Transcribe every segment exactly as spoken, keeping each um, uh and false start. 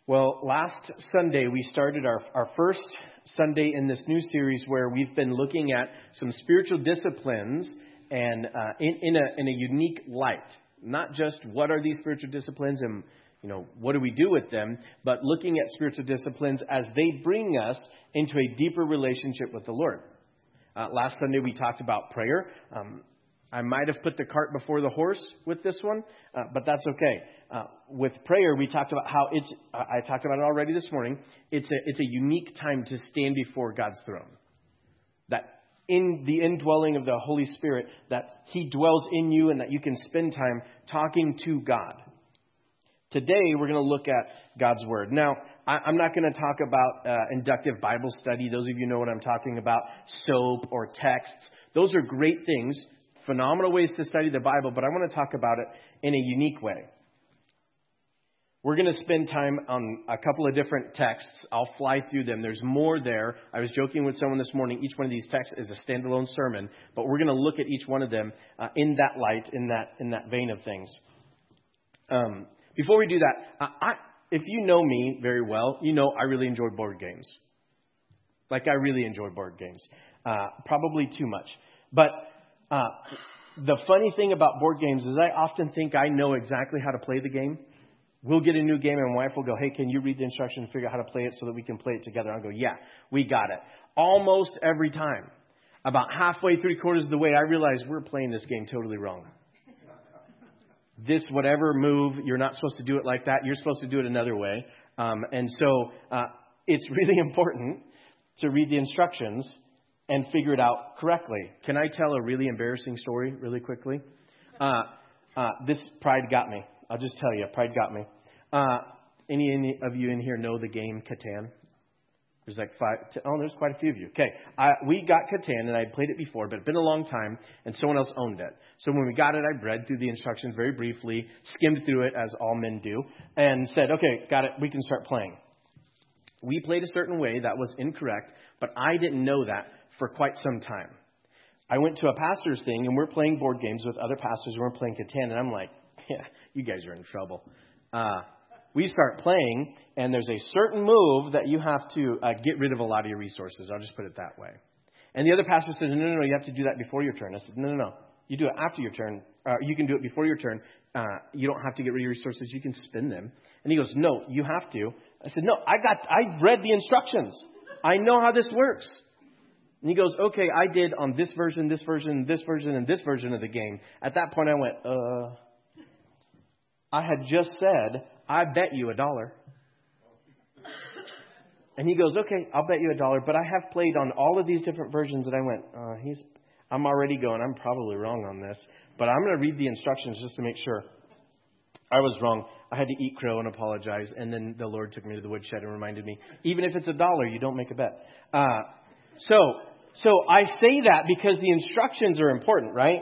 Well, last Sunday we started our, our first Sunday in this new series where we've been looking at some spiritual disciplines and uh, in, in, a, in a unique light. Not just what are these spiritual disciplines and, you know, what do we do with them, but looking at spiritual disciplines as they bring us into a deeper relationship with the Lord. Uh, last Sunday we talked about prayer. Um, I might have put the cart before the horse with this one, uh, but that's okay. Uh, with prayer, we talked about how it's, uh, I talked about it already this morning, it's a, it's a unique time to stand before God's throne. That in the indwelling of the Holy Spirit, that He dwells in you and that you can spend time talking to God. Today, we're going to look at God's Word. Now, I, I'm not going to talk about uh, inductive Bible study. Those of you know what I'm talking about, SOAP or texts. Those are great things, phenomenal ways to study the Bible, but I want to talk about it in a unique way. We're going to spend time on a couple of different texts. I'll fly through them. There's more there. I was joking with someone this morning. Each one of these texts is a standalone sermon, but we're going to look at each one of them uh, in that light, in that in that vein of things. Um, before we do that, uh, I, if you know me very well, you know I really enjoy board games. Like I really enjoy board games. Uh, probably too much. But uh, the funny thing about board games is I often think I know exactly how to play the game. We'll get a new game and my wife will go, hey, can you read the instructions and figure out how to play it so that we can play it together? I'll go, yeah, we got it. Almost every time. About halfway, three quarters of the way, I realize we're playing this game totally wrong. This whatever move, you're not supposed to do it like that. You're supposed to do it another way. Um, and so uh, it's really important to read the instructions and figure it out correctly. Can I tell a really embarrassing story really quickly? Uh, uh, this pride got me. I'll just tell you, pride got me. Uh, any, any of you in here know the game Catan? There's like five. T- oh, there's quite a few of you. Okay, I, we got Catan, and I'd played it before, but it'd been a long time, and someone else owned it. So when we got it, I read through the instructions very briefly, skimmed through it, as all men do, and said, okay, got it, we can start playing. We played a certain way that was incorrect, but I didn't know that for quite some time. I went to a pastor's thing, and we're playing board games with other pastors, and we're playing Catan, and I'm like, yeah, you guys are in trouble. Uh, we start playing, and there's a certain move that you have to uh, get rid of a lot of your resources. I'll just put it that way. And the other pastor said, no, no, no, you have to do that before your turn. I said, no, no, no. You do it after your turn. Uh, you can do it before your turn. Uh, you don't have to get rid of your resources. You can spend them. And he goes, no, you have to. I said, no, I got, I read the instructions. I know how this works. And he goes, okay, I did on this version, this version, this version, and this version of the game. At that point, I went, uh... I had just said, I bet you a dollar. And he goes, okay, I'll bet you a dollar. But I have played on all of these different versions. And I went, uh, he's, I'm already going, I'm probably wrong on this. But I'm going to read the instructions just to make sure. I was wrong. I had to eat crow and apologize. And then the Lord took me to the woodshed and reminded me, even if it's a dollar, you don't make a bet. Uh, so, so I say that because the instructions are important, right?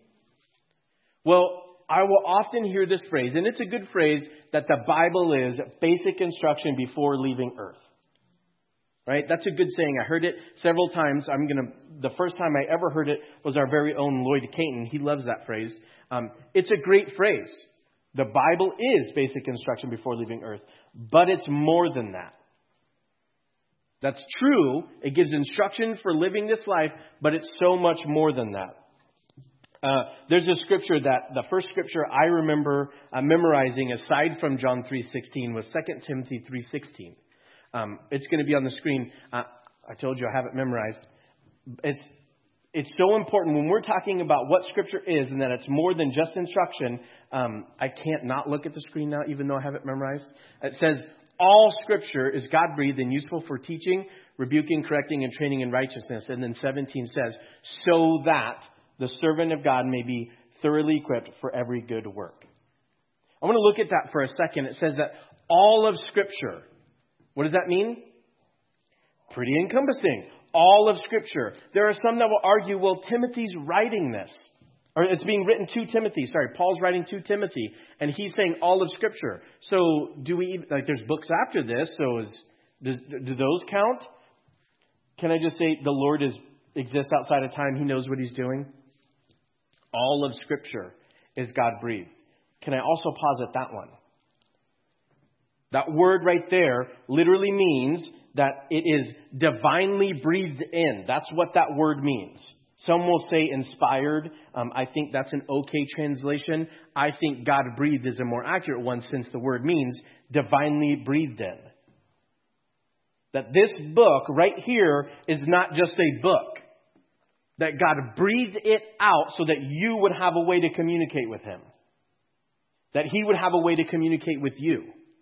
Well, I will often hear this phrase, and it's a good phrase, that the Bible is basic instruction before leaving earth. Right? That's a good saying. I heard it several times. I'm going to, the first time I ever heard it was our very own Lloyd Caton. He loves that phrase. Um, it's a great phrase. The Bible is basic instruction before leaving earth, but it's more than that. That's true. It gives instruction for living this life, but it's so much more than that. Uh, there's a scripture that the first scripture I remember uh, memorizing aside from John three sixteen was Second Timothy three sixteen. Um, it's going to be on the screen. Uh, I told you I have it memorized. It's it's so important when we're talking about what scripture is and that it's more than just instruction. Um, I can't not look at the screen now, even though I have it memorized. It says, all scripture is God-breathed and useful for teaching, rebuking, correcting, and training in righteousness. And then seventeen says, so that the servant of God may be thoroughly equipped for every good work. I want to look at that for a second. It says that all of Scripture. What does that mean? Pretty encompassing. All of Scripture. There are some that will argue, well, Timothy's writing this. Or it's being written to Timothy. Sorry, Paul's writing to Timothy. And he's saying all of Scripture. So do we, like there's books after this. So is, does, do those count? Can I just say the Lord is exists outside of time? He knows what he's doing. All of Scripture is God-breathed. Can I also posit that one? That word right there literally means that it is divinely breathed in. That's what that word means. Some will say inspired. Um, I think that's an okay translation. I think God breathed is a more accurate one since the word means divinely breathed in. That this book right here is not just a book. That God breathed it out so that you would have a way to communicate with Him. That He would have a way to communicate with you.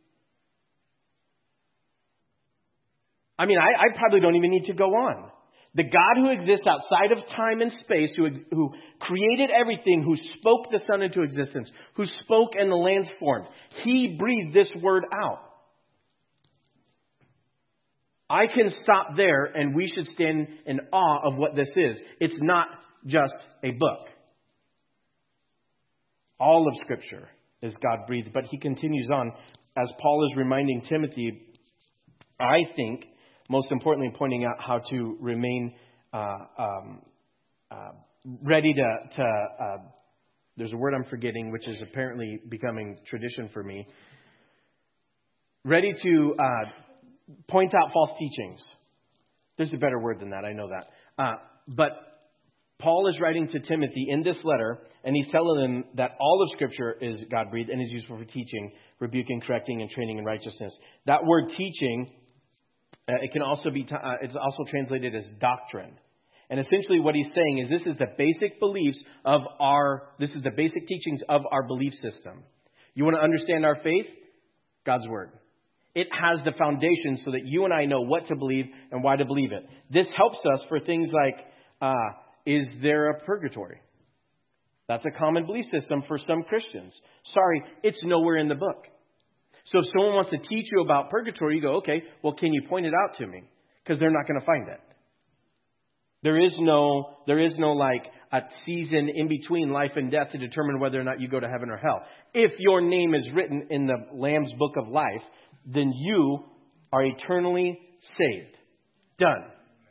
I mean, I, I probably don't even need to go on. The God who exists outside of time and space, who, who created everything, who spoke the sun into existence, who spoke and the lands formed, He breathed this word out. I can stop there and we should stand in awe of what this is. It's not just a book. All of Scripture is God-breathed. But he continues on, as Paul is reminding Timothy, I think, most importantly, pointing out how to remain uh, um, uh, ready to, to uh, there's a word I'm forgetting, which is apparently becoming tradition for me, ready to uh, point out false teachings. There's a better word than that, I know that. Uh, but Paul is writing to Timothy in this letter, and he's telling him that all of Scripture is God-breathed and is useful for teaching, rebuking, correcting, and training in righteousness. That word teaching, uh, it can also be, t- uh, it's also translated as doctrine. And essentially what he's saying is this is the basic beliefs of our, this is the basic teachings of our belief system. You want to understand our faith? God's Word. It has the foundation so that you and I know what to believe and why to believe it. This helps us for things like, uh, is there a purgatory? That's a common belief system for some Christians. Sorry, it's nowhere in the book. So if someone wants to teach you about purgatory, you go, okay, well, can you point it out to me? Because they're not going to find it. There is no, there is no like a season in between life and death to determine whether or not you go to heaven or hell. If your name is written in the Lamb's Book of Life, then you are eternally saved. Done.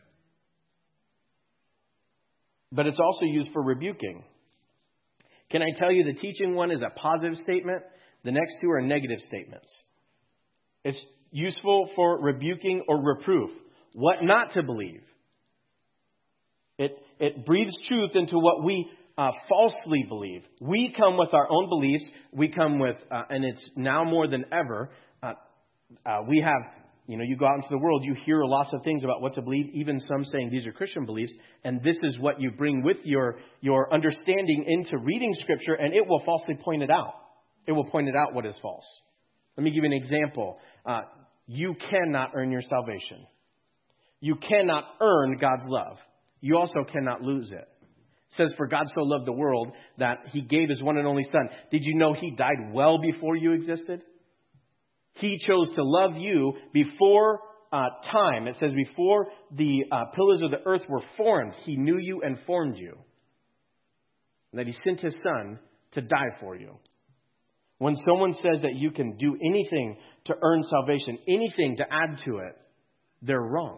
But it's also used for rebuking. Can I tell you the teaching one is a positive statement? The next two are negative statements. It's useful for rebuking or reproof. What not to believe. It, it breathes truth into what we uh, falsely believe. We come with our own beliefs. We come with, uh, and it's now more than ever, uh, uh, we have, you know, you go out into the world, you hear lots of things about what to believe, even some saying these are Christian beliefs, and this is what you bring with your, your understanding into reading Scripture, and it will falsely point it out. It will point it out what is false. Let me give you an example. Uh, you cannot earn your salvation. You cannot earn God's love. You also cannot lose it. It says, for God so loved the world that He gave His one and only Son. Did you know He died well before you existed? He chose to love you before uh, time. It says before the uh, pillars of the earth were formed, He knew you and formed you. And that He sent His Son to die for you. When someone says that you can do anything to earn salvation, anything to add to it, they're wrong.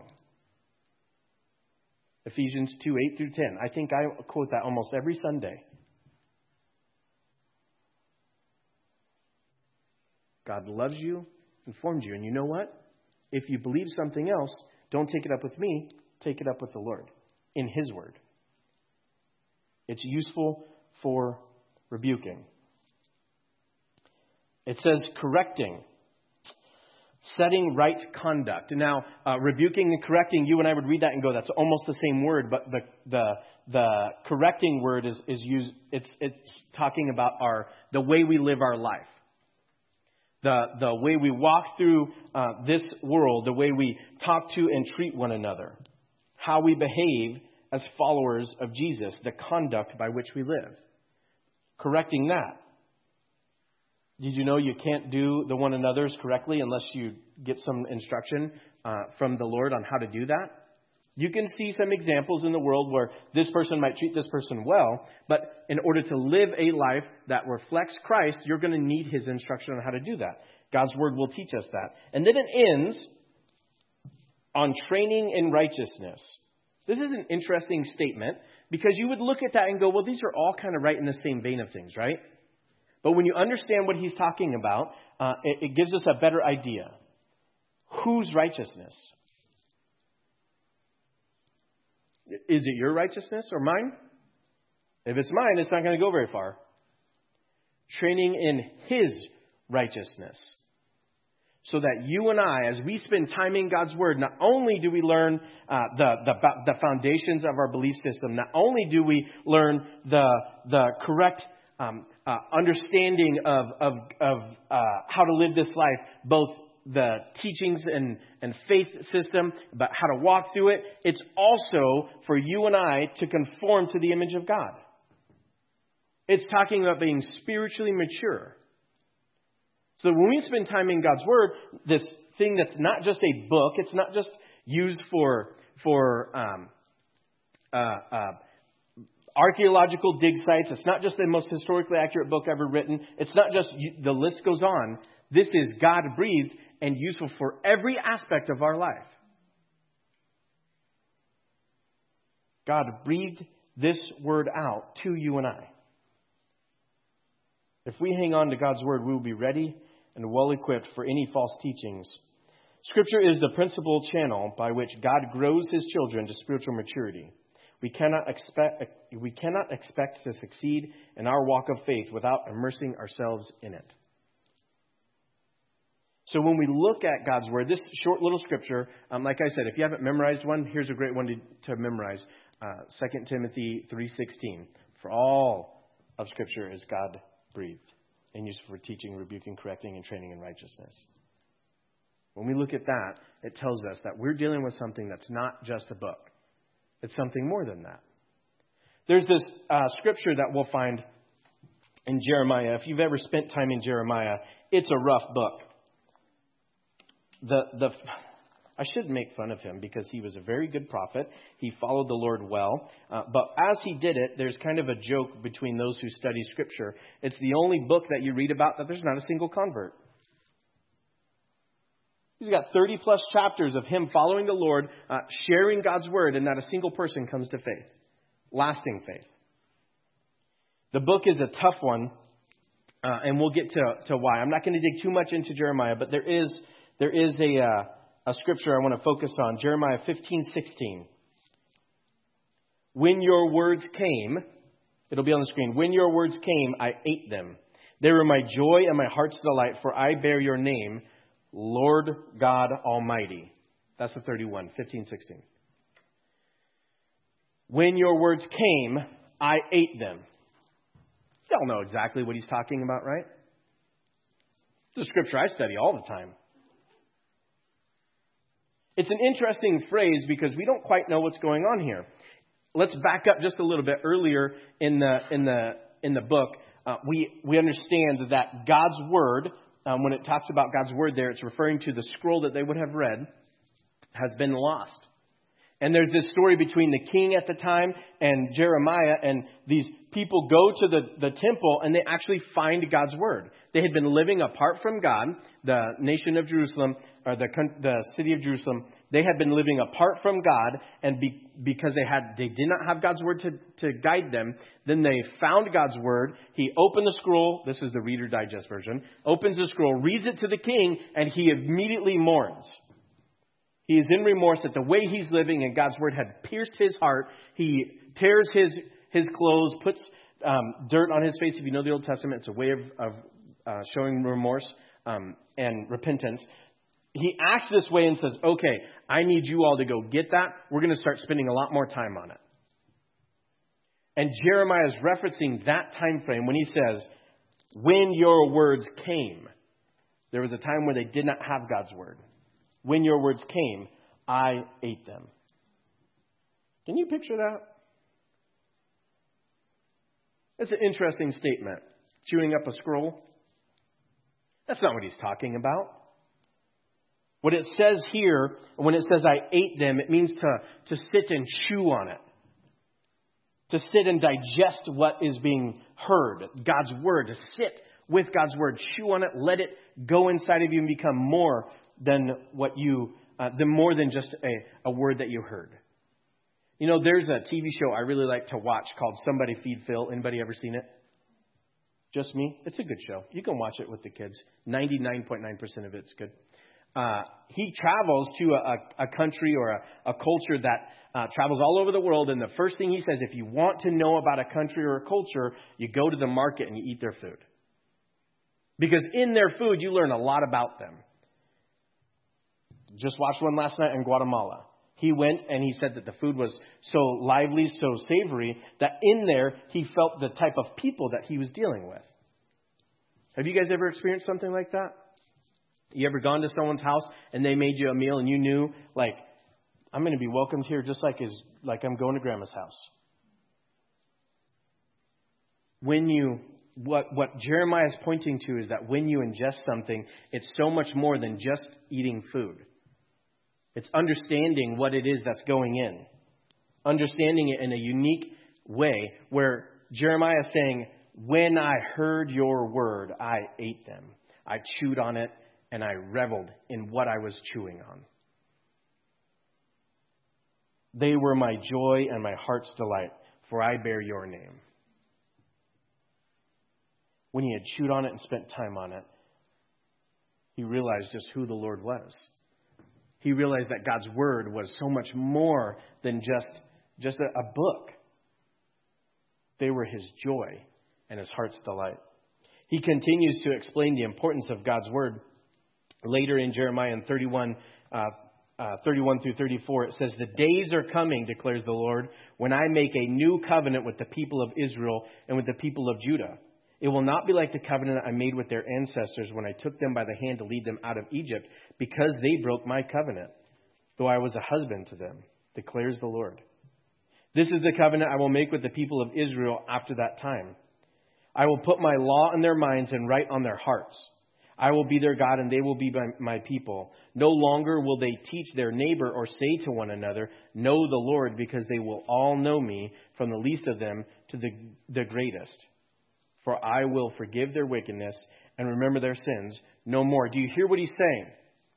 Ephesians two, eight through ten. I think I quote that almost every Sunday. God loves you and formed you. And you know what? If you believe something else, don't take it up with me. Take it up with the Lord in His Word. It's useful for rebuking. It says correcting. Setting right conduct. Now, uh, rebuking and correcting, you and I would read that and go, that's almost the same word, but the the the correcting word is, is used, it's it's talking about our the way we live our life. The the way we walk through uh, this world, the way we talk to and treat one another. How we behave as followers of Jesus, the conduct by which we live. Correcting that. Did you know you can't do the one another's correctly unless you get some instruction uh, from the Lord on how to do that? You can see some examples in the world where this person might treat this person well, but in order to live a life that reflects Christ, you're going to need His instruction on how to do that. God's Word will teach us that. And then it ends on training in righteousness. This is an interesting statement because you would look at that and go, well, these are all kind of right in the same vein of things, right? But when you understand what he's talking about, uh, it, it gives us a better idea. Whose righteousness? Is it your righteousness or mine? If it's mine, it's not going to go very far. Training in his righteousness. So that you and I, as we spend time in God's Word, not only do we learn uh, the, the the foundations of our belief system, not only do we learn the the correct um, uh, understanding of of, of uh, how to live this life, both the teachings and, and faith system, about how to walk through it, it's also for you and I to conform to the image of God. It's talking about being spiritually mature. So when we spend time in God's Word, this thing that's not just a book, it's not just used for for um, uh, uh, archaeological dig sites. It's not just the most historically accurate book ever written. It's not just, the list goes on. This is God-breathed and useful for every aspect of our life. God breathed this Word out to you and I. If we hang on to God's Word, we will be ready and well equipped for any false teachings. Scripture is the principal channel by which God grows His children to spiritual maturity. We cannot expect we cannot expect to succeed in our walk of faith without immersing ourselves in it. So when we look at God's Word, this short little scripture, um, like I said, if you haven't memorized one, here's a great one to, to memorize. Uh, Second Timothy three sixteen. For all of Scripture is God-breathed and used for teaching, rebuking, correcting, and training in righteousness. When we look at that, it tells us that we're dealing with something that's not just a book. It's something more than that. There's this uh, scripture that we'll find in Jeremiah. If you've ever spent time in Jeremiah, it's a rough book. The the I shouldn't make fun of him because he was a very good prophet. He followed the Lord well. Uh, but as he did it, there's kind of a joke between those who study Scripture. It's the only book that you read about that there's not a single convert. He's got thirty plus chapters of him following the Lord, uh, sharing God's Word, and not a single person comes to faith. Lasting faith. The book is a tough one, uh, and we'll get to, to why. I'm not going to dig too much into Jeremiah, but there is there is a... Uh, A scripture I want to focus on, Jeremiah fifteen sixteen. When your words came, it'll be on the screen. When your words came, I ate them. They were my joy and my heart's delight, for I bear your name, Lord God Almighty. That's the thirty-one, fifteen sixteen. When your words came, I ate them. Y'all know exactly what he's talking about, right? It's a scripture I study all the time. It's an interesting phrase because we don't quite know what's going on here. Let's back up just a little bit. Earlier in the in the in the book, uh, we we understand that God's Word, um, when it talks about God's Word there, it's referring to the scroll that they would have read, has been lost. And there's this story between the king at the time and Jeremiah, and these people go to the, the temple and they actually find God's Word. They had been living apart from God, the nation of Jerusalem, or the the city of Jerusalem. They had been living apart from God, and be, because they had they did not have God's Word to, to guide them, then they found God's Word. He opened the scroll. This is the Reader Digest version. Opens the scroll, reads it to the king, and he immediately mourns. He is in remorse at the way he's living, and God's Word had pierced his heart. He tears his his clothes, puts um, dirt on his face. If you know the Old Testament, it's a way of, of uh, showing remorse um, and repentance. He acts this way and says, okay, I need you all to go get that. We're going to start spending a lot more time on it. And Jeremiah is referencing that time frame when he says, when your words came. There was a time where they did not have God's Word. When your words came, I ate them. Can you picture that? That's an interesting statement. Chewing up a scroll. That's not what he's talking about. What it says here, when it says I ate them, it means to, to sit and chew on it. To sit and digest what is being heard. God's Word. To sit with God's Word. Chew on it. Let it go inside of you and become more than what you, uh, than more than just a, a word that you heard. You know, there's a T V show I really like to watch called Somebody Feed Phil. Anybody ever seen it? Just me? It's a good show. You can watch it with the kids. ninety-nine point nine percent of it's good. Uh, he travels to a, a country or a, a culture that uh, travels all over the world. And the first thing he says, if you want to know about a country or a culture, you go to the market and you eat their food. Because in their food, you learn a lot about them. Just watched one last night in Guatemala. He went and he said that the food was so lively, so savory, that in there he felt the type of people that he was dealing with. Have you guys ever experienced something like that? You ever gone to someone's house and they made you a meal and you knew, like, I'm going to be welcomed here just like is like I'm going to grandma's house. When you, what, what Jeremiah is pointing to is that when you ingest something, it's so much more than just eating food. It's understanding what it is that's going in. Understanding it in a unique way where Jeremiah is saying, when I heard your word, I ate them. I chewed on it and I reveled in what I was chewing on. They were my joy and my heart's delight, for I bear your name. When he had chewed on it and spent time on it, he realized just who the Lord was. He realized that God's word was so much more than just, just a, a book. They were his joy and his heart's delight. He continues to explain the importance of God's word. Later in Jeremiah in thirty-one, uh, uh, thirty-one through thirty-four, it says, the days are coming, declares the Lord, when I make a new covenant with the people of Israel and with the people of Judah. It will not be like the covenant I made with their ancestors when I took them by the hand to lead them out of Egypt, because they broke my covenant, though I was a husband to them, declares the Lord. This is the covenant I will make with the people of Israel after that time. I will put my law in their minds and write on their hearts. I will be their God and they will be my, my people. No longer will they teach their neighbor or say to one another, know the Lord, because they will all know me, from the least of them to the, the greatest. For I will forgive their wickedness and remember their sins no more. Do you hear what he's saying?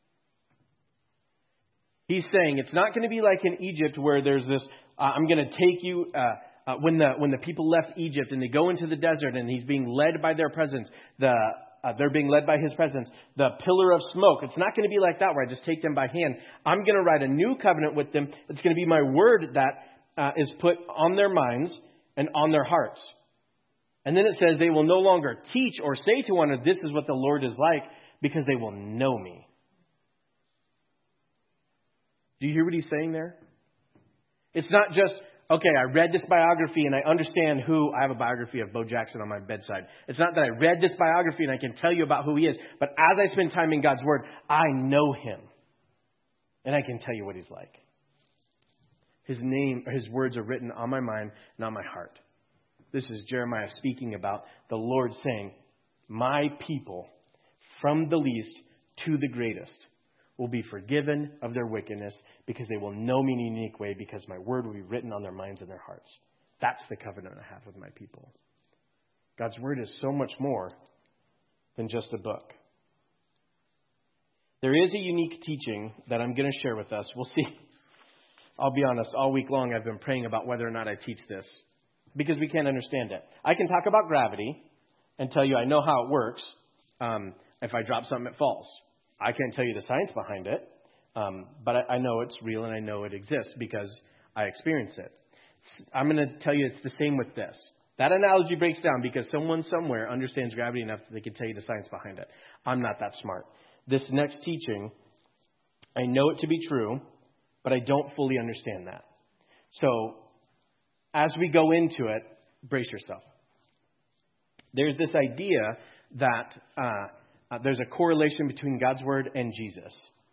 He's saying it's not going to be like in Egypt where there's this, uh, I'm going to take you, uh, uh, when the when the people left Egypt and they go into the desert and he's being led by their presence, the uh, they're being led by his presence, the pillar of smoke. It's not going to be like that where I just take them by hand. I'm going to write a new covenant with them. It's going to be my word that uh, is put on their minds and on their hearts. And then it says they will no longer teach or say to one another, this is what the Lord is like, because they will know me. Do you hear what he's saying there? It's not just, okay, I read this biography and I understand who, I have a biography of Bo Jackson on my bedside. It's not that I read this biography and I can tell you about who he is, but as I spend time in God's word, I know him. And I can tell you what he's like. His name, or his words are written on my mind and on my heart. This is Jeremiah speaking about the Lord saying, my people, from the least to the greatest, will be forgiven of their wickedness because they will know me in a unique way, because my word will be written on their minds and their hearts. That's the covenant I have with my people. God's word is so much more than just a book. There is a unique teaching that I'm going to share with us. We'll see. I'll be honest, all week long I've been praying about whether or not I teach this, because we can't understand it. I can talk about gravity and tell you I know how it works. Um, if I drop something, it falls. I can't tell you the science behind it, um, but I, I know it's real and I know it exists because I experience it. I'm going to tell you it's the same with this. That analogy breaks down because someone somewhere understands gravity enough that they can tell you the science behind it. I'm not that smart. This next teaching, I know it to be true, but I don't fully understand that. So as we go into it, brace yourself. There's this idea that uh, uh, there's a correlation between God's word and Jesus.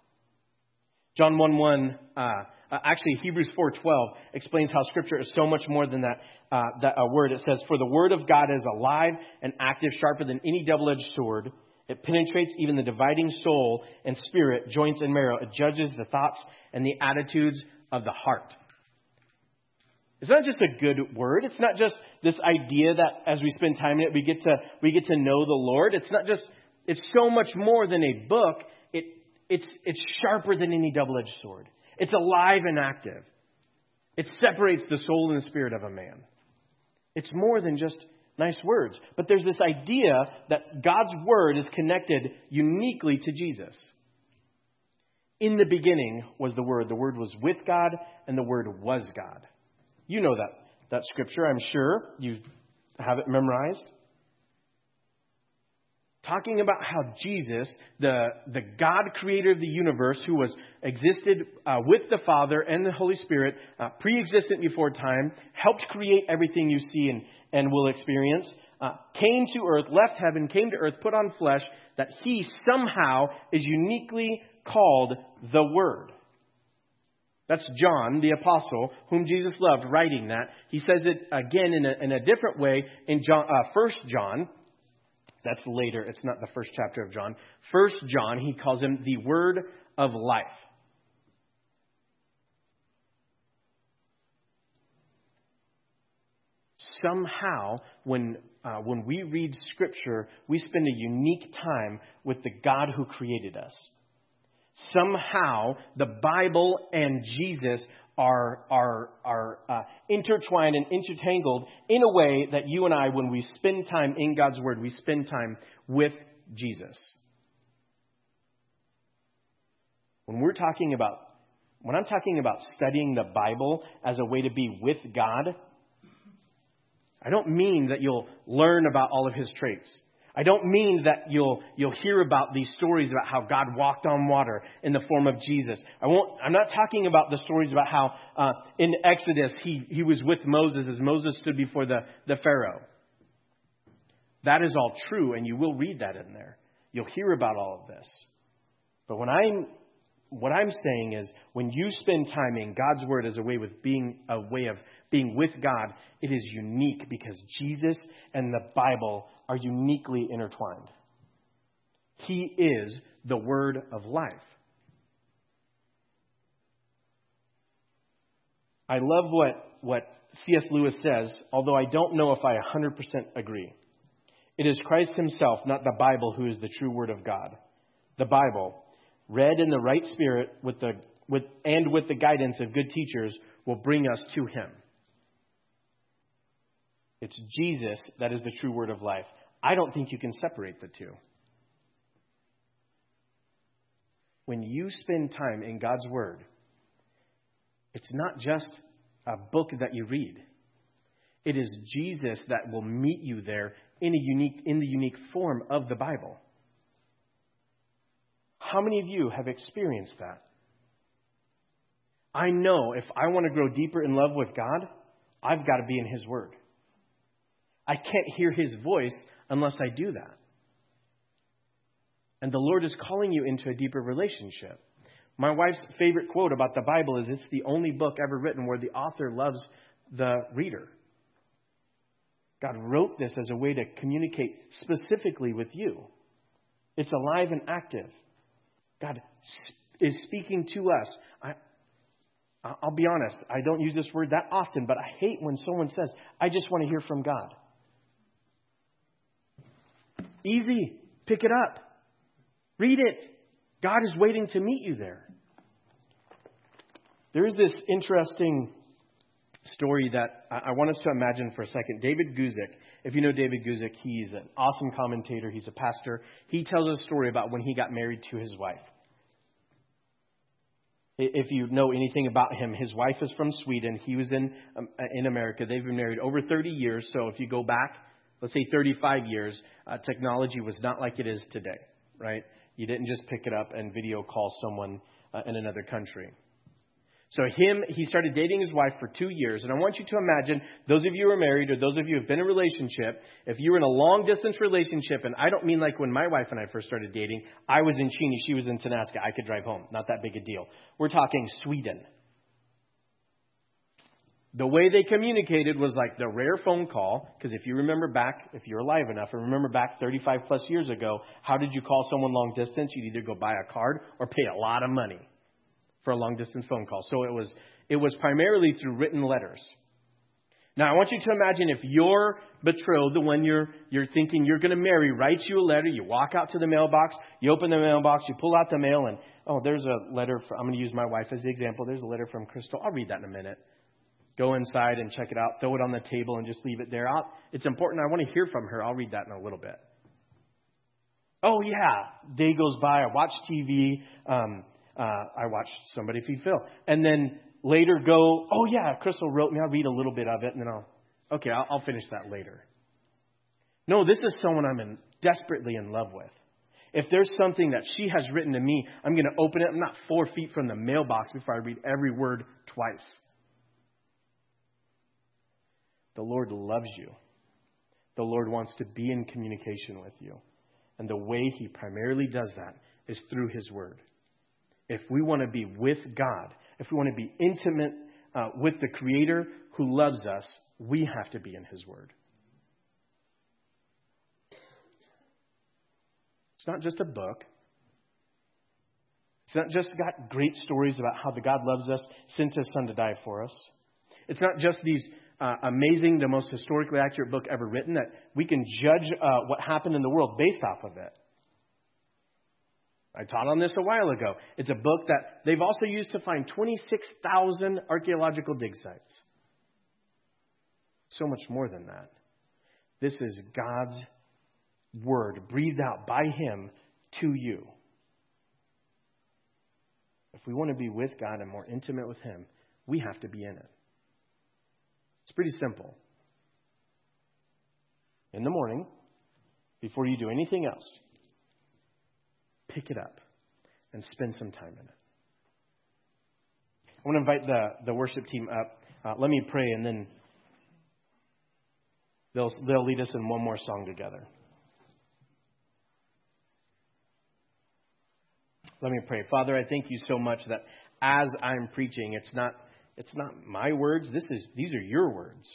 John one one, uh, uh, actually Hebrews four twelve explains how Scripture is so much more than that, uh, that a word. It says, for the word of God is alive and active, sharper than any double-edged sword. It penetrates even the dividing soul and spirit, joints and marrow. It judges the thoughts and the attitudes of the heart. It's not just a good word. It's not just this idea that as we spend time in it, we get to we get to know the Lord. It's not just, it's so much more than a book. It it's it's sharper than any double-edged sword. It's alive and active. It separates the soul and the spirit of a man. It's more than just Nice words. But there's this idea that God's word is connected uniquely to Jesus. In the beginning was the Word. The Word was with God, and the Word was God. You know that, that scripture, I'm sure. You have it memorized. Talking about how Jesus, the, the God creator of the universe, who was existed uh, with the Father and the Holy Spirit, uh, pre-existent before time, helped create everything you see and, and will experience, uh, came to earth, left heaven, came to earth, put on flesh, that he somehow is uniquely called the Word. That's John, the apostle, whom Jesus loved, writing that. He says it again in a, in a different way in John, uh, First John. That's later. It's not the first chapter of John. First John, he calls him the Word of life. Somehow, when uh, when we read Scripture, we spend a unique time with the God who created us. Somehow, the Bible and Jesus are are are uh, intertwined and intertangled in a way that you and I, when we spend time in God's Word, we spend time with Jesus. When we're talking about, when I'm talking about studying the Bible as a way to be with God, I don't mean that you'll learn about all of His traits. I don't mean that you'll you'll hear about these stories about how God walked on water in the form of Jesus. I won't. I'm not talking about the stories about how uh, in Exodus he, he was with Moses as Moses stood before the, the Pharaoh. That is all true, and you will read that in there. You'll hear about all of this. But when I'm what I'm saying is, when you spend time in God's Word as a way with being a way of being with God, it is unique because Jesus and the Bible are uniquely intertwined. He is the Word of life. I love what, what C S Lewis says, although I don't know if I one hundred percent agree. It is Christ Himself, not the Bible, who is the true Word of God. The Bible, read in the right spirit with the with and with the guidance of good teachers, will bring us to Him. It's Jesus that is the true Word of life. I don't think you can separate the two. When you spend time in God's Word, it's not just a book that you read. It is Jesus that will meet you there in a unique, in the unique form of the Bible. How many of you have experienced that? I know if I want to grow deeper in love with God, I've got to be in His Word. I can't hear His voice unless I do that. And the Lord is calling you into a deeper relationship. My wife's favorite quote about the Bible is, it's the only book ever written where the author loves the reader. God wrote this as a way to communicate specifically with you. It's alive and active. God is speaking to us. I, I'll be honest, I don't use this word that often, but I hate when someone says, I just want to hear from God. Easy. Pick it up. Read it. God is waiting to meet you there. There is this interesting story that I want us to imagine for a second. David Guzik, if you know David Guzik, he's an awesome commentator. He's a pastor. He tells a story about when he got married to his wife. If you know anything about him, his wife is from Sweden. He was in um, in America. They've been married over thirty years. So if you go back, let's say thirty-five years, uh, technology was not like it is today, right? You didn't just pick it up and video call someone uh, in another country. So him, he started dating his wife for two years. And I want you to imagine, those of you who are married or those of you who have been in a relationship, if you were in a long-distance relationship, and I don't mean like when my wife and I first started dating, I was in Cheney, she was in Tenaska. I could drive home. Not that big a deal. We're talking Sweden. The way they communicated was like the rare phone call, because if you remember back, if you're alive enough, and remember back thirty-five plus years ago, how did you call someone long distance? You'd either go buy a card or pay a lot of money for a long distance phone call. So it was it was primarily through written letters. Now I want you to imagine if your betrothed, the one you're you're thinking you're going to marry, writes you a letter. You walk out to the mailbox, you open the mailbox, you pull out the mail, and oh, there's a letter. For, I'm going to use my wife as the example. There's a letter from Crystal. I'll read that in a minute. go inside and check it out, throw it on the table and just leave it there. I'll, it's important. I want to hear from her. I'll read that in a little bit. Oh, yeah. Day goes by. I watch T V. Um, uh, I watch Somebody Feed Phil. And then later go, oh, yeah, Crystal wrote me. I'll read a little bit of it, and then I'll, okay, I'll, I'll finish that later. No, this is someone I'm in, desperately in love with. If there's something that she has written to me, I'm going to open it. I'm not four feet from the mailbox before I read every word twice. The Lord loves you. The Lord wants to be in communication with you. And the way He primarily does that is through His Word. If we want to be with God, if we want to be intimate uh, with the Creator who loves us, we have to be in His Word. It's not just a book. It's not just got great stories about how the God loves us, sent His Son to die for us. It's not just these uh, amazing, the most historically accurate book ever written that we can judge uh, what happened in the world based off of it. I taught on this a while ago. It's a book that they've also used to find twenty-six thousand archaeological dig sites. So much more than that. This is God's Word breathed out by Him to you. If we want to be with God and more intimate with Him, we have to be in it. It's pretty simple. In the morning, before you do anything else, pick it up and spend some time in it. I want to invite the, the worship team up. Uh, let me pray, and then they'll, they'll lead us in one more song together. Let me pray. Father, I thank you so much that as I'm preaching, it's not it's not my words. This is these are your words.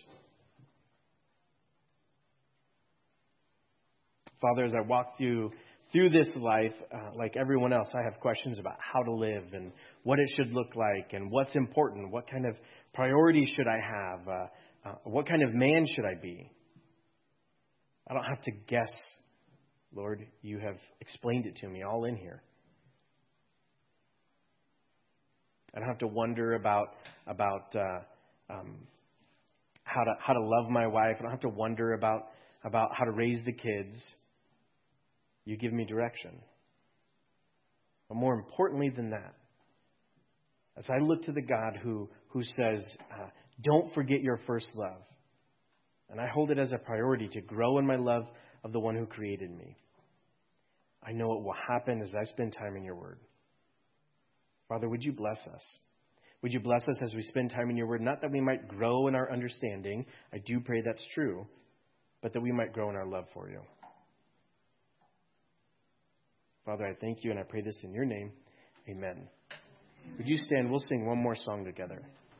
Father, as I walk through through this life, uh, like everyone else, I have questions about how to live and what it should look like and what's important. What kind of priorities should I have? Uh, uh, what kind of man should I be? I don't have to guess, Lord. You have explained it to me all in here. I don't have to wonder about about uh, um, how to how to love my wife. I don't have to wonder about about how to raise the kids. You give me direction. But more importantly than that, as I look to the God who who says, uh, "Don't forget your first love," and I hold it as a priority to grow in my love of the one who created me, I know it will happen as I spend time in your Word. Father, would you bless us? Would you bless us as we spend time in your Word? Not that we might grow in our understanding. I do pray that's true. But that we might grow in our love for you. Father, I thank you and I pray this in your name. Amen. Would you stand? We'll sing one more song together.